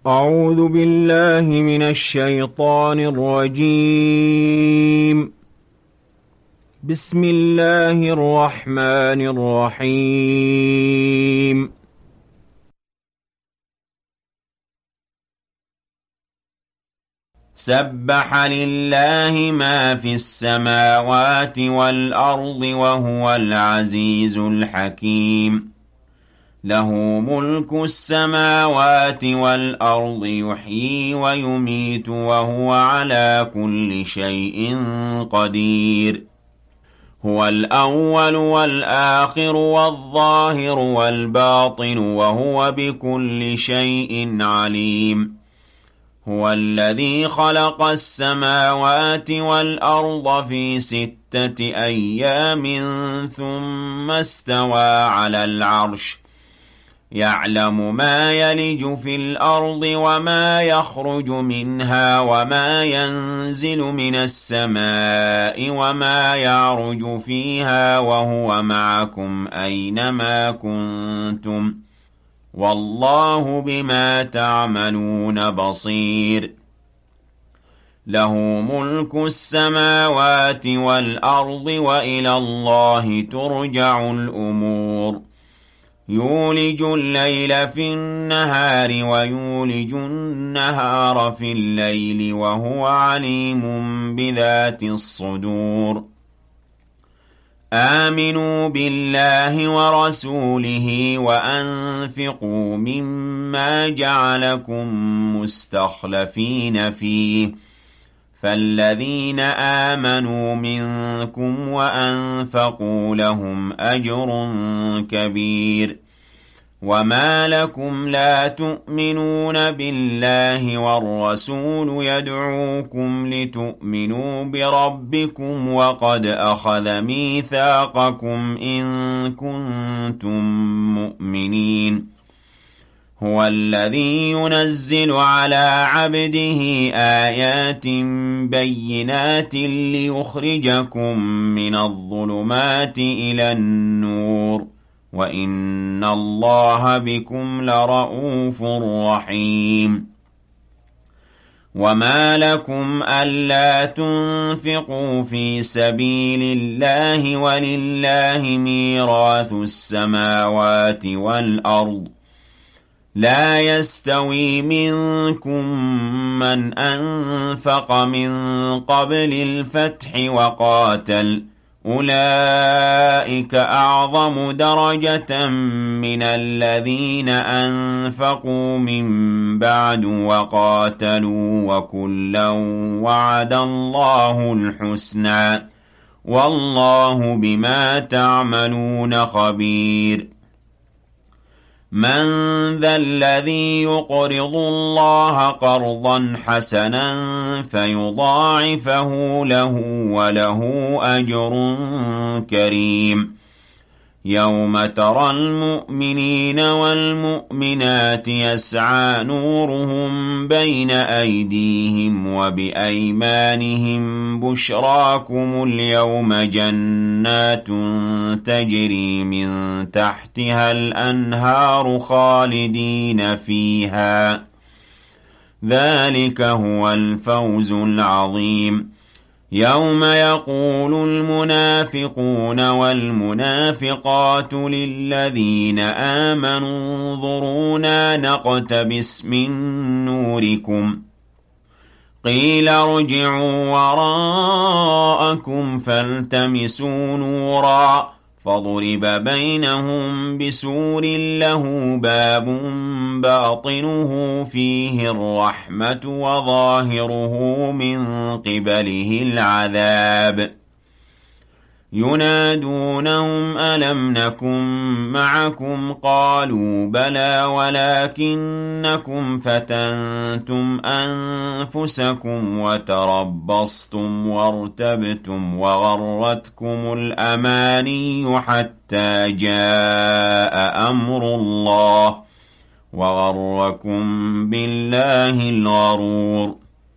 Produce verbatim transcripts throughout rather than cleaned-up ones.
أعوذ بالله من الشيطان الرجيم. بسم الله الرحمن الرحيم. سبح لله ما في السماوات والأرض وهو العزيز الحكيم. له ملك السماوات والأرض يحيي ويميت وهو على كل شيء قدير. هو الأول والآخر والظاهر والباطن وهو بكل شيء عليم. هو الذي خلق السماوات والأرض في ستة أيام ثم استوى على العرش يعلم ما يلج في الأرض وما يخرج منها وما ينزل من السماء وما يعرج فيها وهو معكم أينما كنتم والله بما تعملون بصير. له ملك السماوات والأرض وإلى الله ترجع الأمور. يولج الليل في النهار ويولج النهار في الليل وهو عليم بذات الصدور. آمنوا بالله ورسوله وأنفقوا مما جعلكم مستخلفين فيه فالذين آمنوا منكم وأنفقوا لهم أجر كبير. وما لكم لا تؤمنون بالله والرسول يدعوكم لتؤمنوا بربكم وقد أخذ ميثاقكم إن كنتم مؤمنين. هو الذي ينزل على عبده آيات بينات ليخرجكم من الظلمات إلى النور وإن الله بكم لرءوف رحيم. وما لكم ألا تنفقوا في سبيل الله ولله ميراث السماوات والأرض لا يستوي منكم من أنفق من قبل الفتح وقاتل أولئك أعظم درجة من الذين أنفقوا من بعد وقاتلوا وكلا وعد الله الحسنى والله بما تعملون خبير. من ذا الذي يقرض الله قرضا حسنا فيضاعفه له وله أجر كريم. يوم ترى المؤمنين والمؤمنات يسعى نورهم بين أيديهم وبأيمانهم بشراكم اليوم جنات تجري من تحتها الأنهار خالدين فيها ذلك هو الفوز العظيم. يوم يقول المنافقون والمنافقات للذين آمنوا انظرونا نقتبس من نوركم قيل ارجعوا وراءكم فالتمسوا نورا فضرب بينهم بسور له باب باطنه فيه الرحمة وظاهره من قبله العذاب. ينادونهم ألم نكن معكم قالوا بلى ولكنكم فتنتم أنفسكم وتربصتم وارتبتم وغرتكم الأماني حتى جاء أمر الله وغركم بالله الغرور.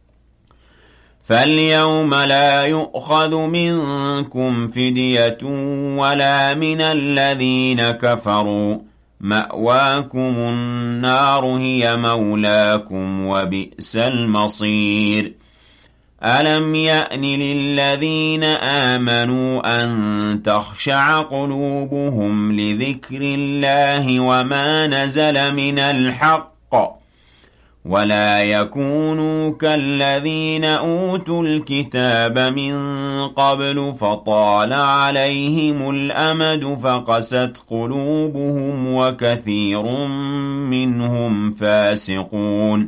فاليوم لا يؤخذ منكم فدية ولا من الذين كفروا مأواكم النار هي مولاكم وبئس المصير ألم يأن للذين آمنوا أن تخشع قلوبهم لذكر الله وما نزل من الحق ولا يكونوا كالذين أوتوا الكتاب من قبل فطال عليهم الأمد فقست قلوبهم وكثير منهم فاسقون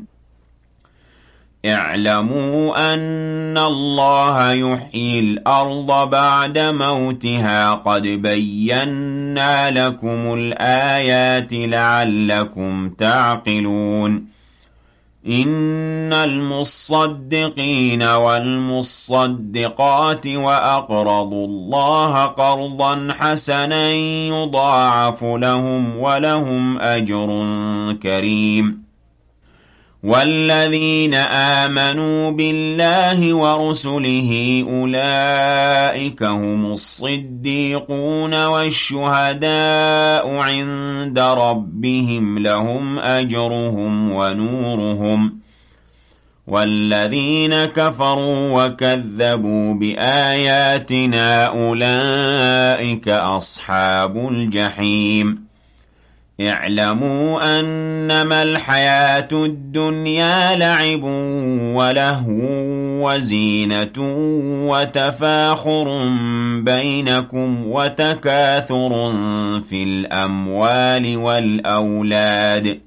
اعلموا أن الله يحيي الأرض بعد موتها قد بينا لكم الآيات لعلكم تعقلون إن المصدقين والمصدقات وأقرضوا الله قرضا حسنا يضاعف لهم ولهم أجر كريم والذين آمنوا بالله ورسله أولئك هم الصديقون والشهداء عند ربهم لهم أجرهم ونورهم والذين كفروا وكذبوا بآياتنا أولئك أصحاب الجحيم اعلموا أنما الحياة الدنيا لعب ولهو وزينة وتفاخر بينكم وتكاثر في الأموال والأولاد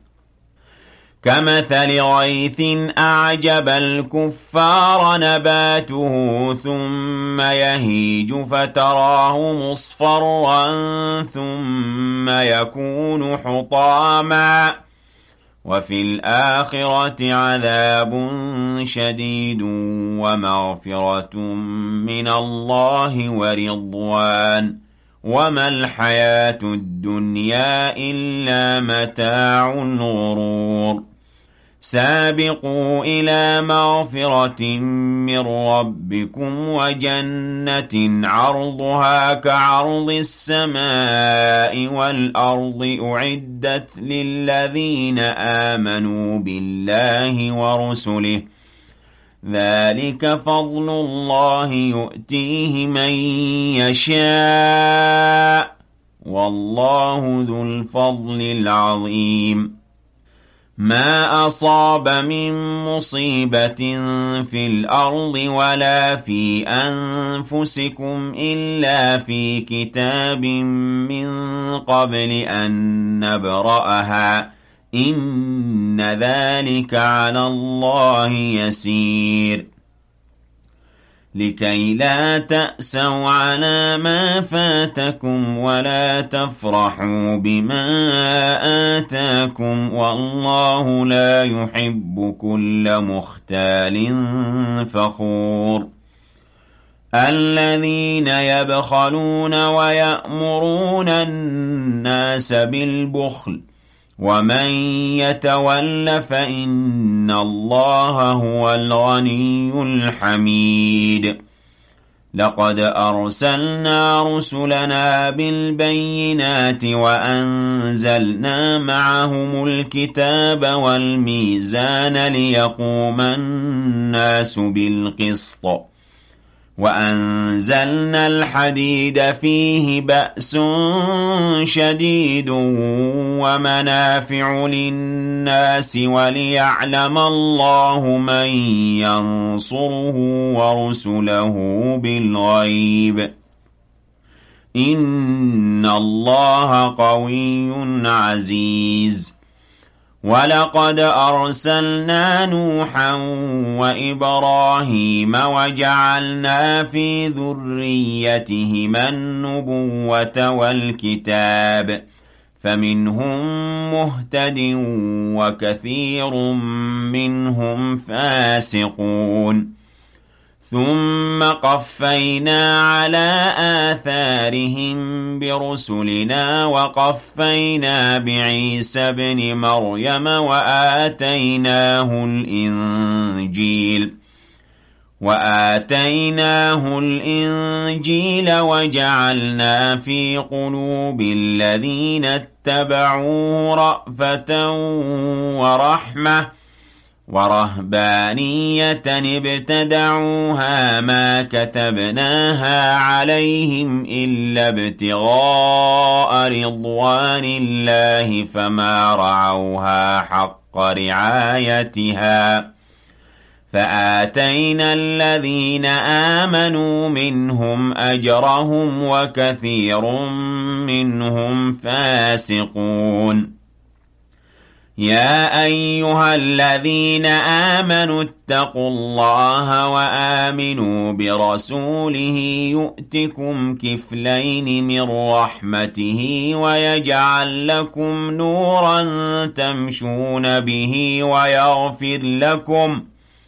كمثل غيث أعجب الكفار نباته ثم يهيج فتراه مصفرا ثم يكون حطاما وفي الآخرة عذاب شديد ومغفرة من الله ورضوان وما الحياة الدنيا إلا متاع الغرور سابقوا إلى مغفرة من ربكم وجنة عرضها كعرض السماء والأرض أعدت للذين آمنوا بالله ورسله ذلك فضل الله يؤتيه من يشاء والله ذو الفضل العظيم ما أصاب من مصيبة في الأرض ولا في أنفسكم إلا في كتاب من قبل أن نبرأها إن ذلك على الله يسير لكي لا تأسوا على ما فاتكم ولا تفرحوا بما آتاكم والله لا يحب كل مختال فخور الذين يبخلون ويأمرون الناس بالبخل ومن يتول فإن الله هو الغني الحميد لقد أرسلنا رسلنا بالبينات وأنزلنا معهم الكتاب والميزان ليقوم الناس بالقسط وأنزلنا الحديد فيه بأس شديد ومنافع للناس وليعلم الله من ينصره ورسله بالغيب إن الله قوي عزيز ولقد أرسلنا نوحا وإبراهيم وجعلنا في ذريتهما النبوة والكتاب فمنهم مهتد وكثير منهم فاسقون ثم قفينا على آثارهم برسلنا وقفينا بعيسى ابن مريم وآتيناه الإنجيل وآتيناه الإنجيل وجعلنا في قلوب الذين اتبعوه رأفة ورحمة ورهبانية ابتدعوها ما كتبناها عليهم إلا ابتغاء رضوان الله فما رعوها حق رعايتها فآتينا الذين آمنوا منهم أجرهم وكثير منهم فاسقون يا أيها الذين آمنوا اتقوا الله وآمنوا برسوله يؤتكم كفلين من رحمته ويجعل لكم نورا تمشون به ويغفر لكم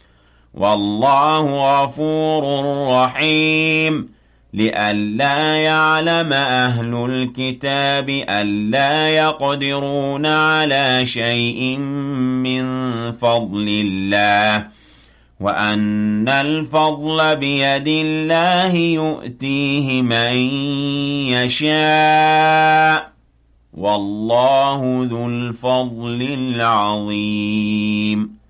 والله غفور رحيم لئلا يعلم أهل الكتاب ألا يقدرون على شيء من فضل الله وأن الفضل بيد الله يؤتيه من يشاء والله ذو الفضل العظيم